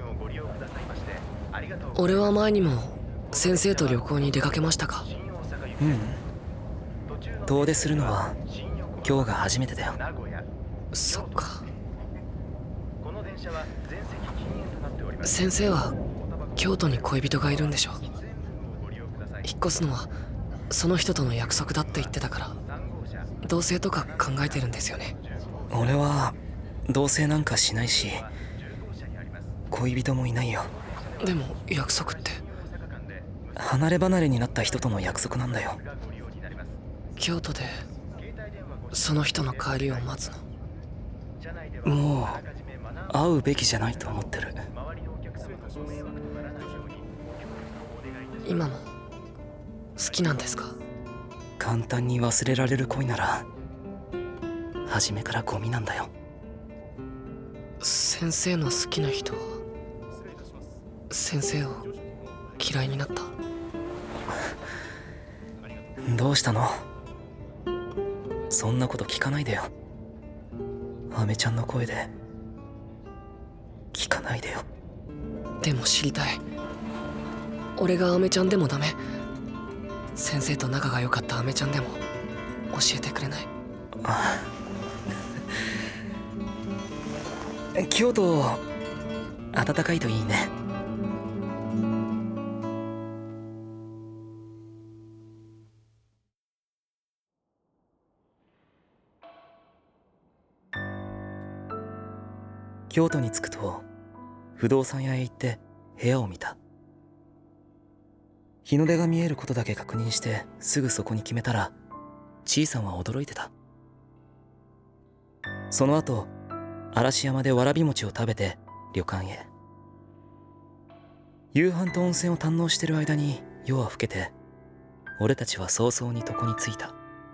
俺は前にも先生と旅行に出かけましたか？ うん。遠出するのは今日が初めてだよ。 そっか。先生は京都に恋人がいるんでしょ？引っ越すのはその人との約束だって言ってたから、同棲とか考えてるんですよね。 俺は同棲なんかしないし、恋人もいないよ。 でも約束って？ 離れ離れになった人との約束なんだよ。 京都でその人の帰りを待つの？ もう会うべきじゃないと思ってる。 今も好きなんですか？ 簡単に忘れられる恋なら初めからゴミなんだよ。 先生の好きな人は先生を嫌いになった？ どうしたの？そんなこと聞かないでよ。アメちゃんの声で聞かないでよ。 でも知りたい。俺がアメちゃんでもダメ？先生と仲が良かったアメちゃんでも教えてくれない？ 京都暖かいといいね。京都に着くと不動産屋へ行って部屋を見た。日の出が見えることだけ確認してすぐそこに決めたら、ちいさんは驚いてた。その後嵐山でわらび餅を食べて旅館へ。夕飯と温泉を堪能してる間に夜は更けて、俺たちは早々に床に着いた。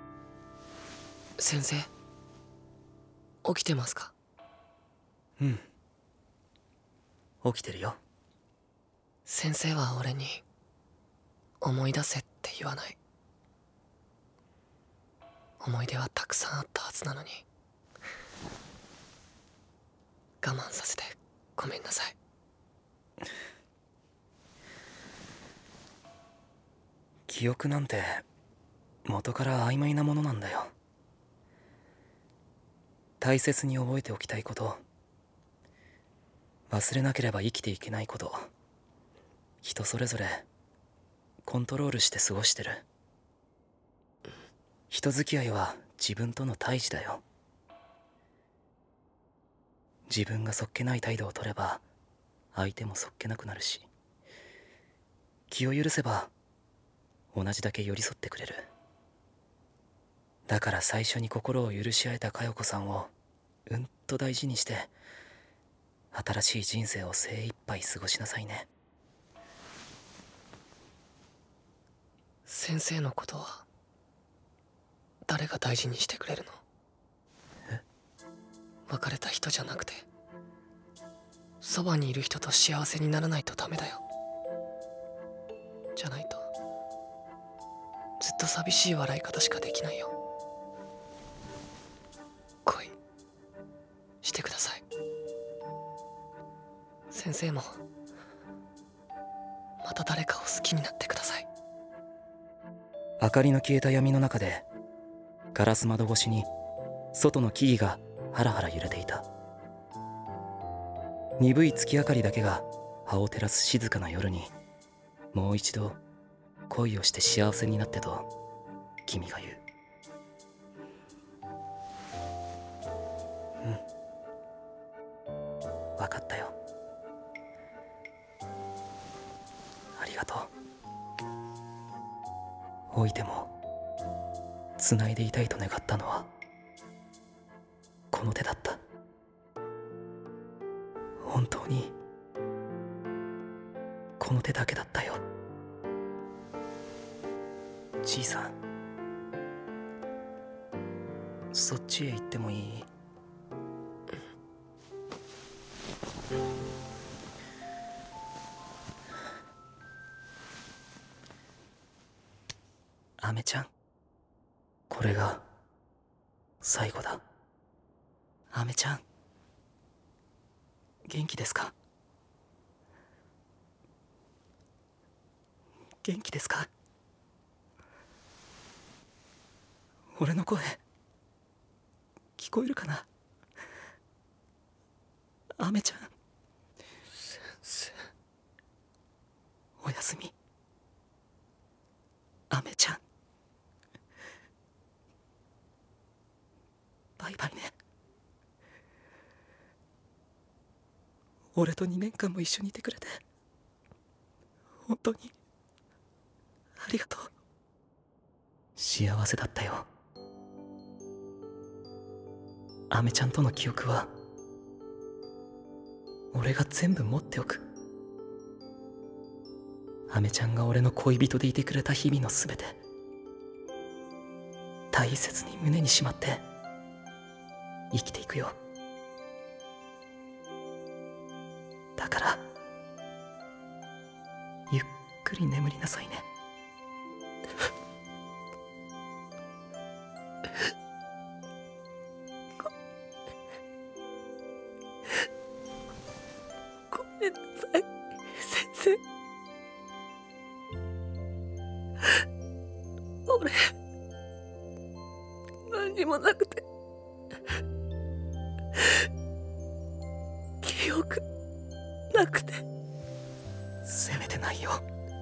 先生、起きてますか？ うん、起きてるよ。 先生は俺に思い出せって言わない。思い出はたくさんあったはずなのに、我慢させてごめんなさい。 記憶なんて元から曖昧なものなんだよ。大切に覚えておきたいこと、忘れなければ生きていけないこと、人それぞれコントロールして過ごしてる。人付き合いは自分との対峙だよ。自分がそっけない態度を取れば相手もそっけなくなるし、気を許せば同じだけ寄り添ってくれる。だから最初に心を許し合えた佳代子さんをうんと大事にして、新しい人生を精一杯過ごしなさいね。 先生のことは誰が大事にしてくれるの？別れた人じゃなくて、そばにいる人と幸せにならないとダメだよ。じゃないとずっと寂しい笑い方しかできないよ。恋してください。先生もまた誰かを好きになってください。 明かりの消えた闇の中で、ガラス窓越しに外の木々がハラハラ揺れていた。鈍い月明かりだけが葉を照らす静かな夜に、もう一度恋をして幸せになってと君が言う。うん、分かったよ。ありがとう。老いても繋いでいたいと願ったのはこの手だった。本当にこの手だけだったよ。じいさん、そっちへ行ってもいい？アメちゃん、これが最後だ。アメちゃん、元気ですか？ 元気ですか？俺の声聞こえるかな？アメちゃん。 先生。 おやすみ、アメちゃん。バイバイね。俺と2年間も一緒にいてくれて本当にありがとう。幸せだったよ。アメちゃんとの記憶は俺が全部持っておく。アメちゃんが俺の恋人でいてくれた日々のすべて大切に胸にしまって生きていくよ。だからゆっくり眠りなさいね。 ごめんなさい、先生。俺、何にもなくて、記憶なくて。 責めてないよ。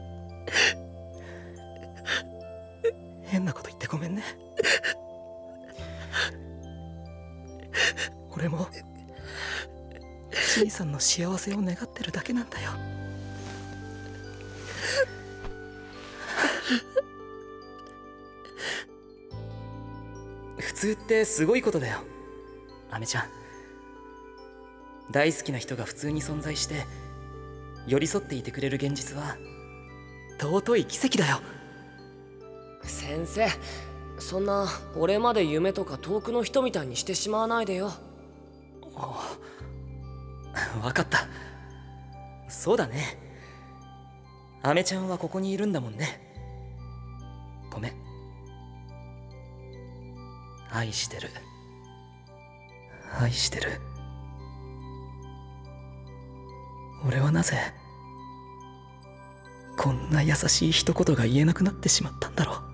変なこと言ってごめんね。俺もじいさんの幸せを願ってるだけなんだよ。普通ってすごいことだよ、アメちゃん。大好きな人が普通に存在して寄り添っていてくれる現実は尊い奇跡だよ。 先生、そんな俺まで夢とか遠くの人みたいにしてしまわないでよ。 分かった。そうだね、アメちゃんはここにいるんだもんね。ごめん。愛してる、愛してる。俺はなぜこんな優しい一言が言えなくなってしまったんだろう。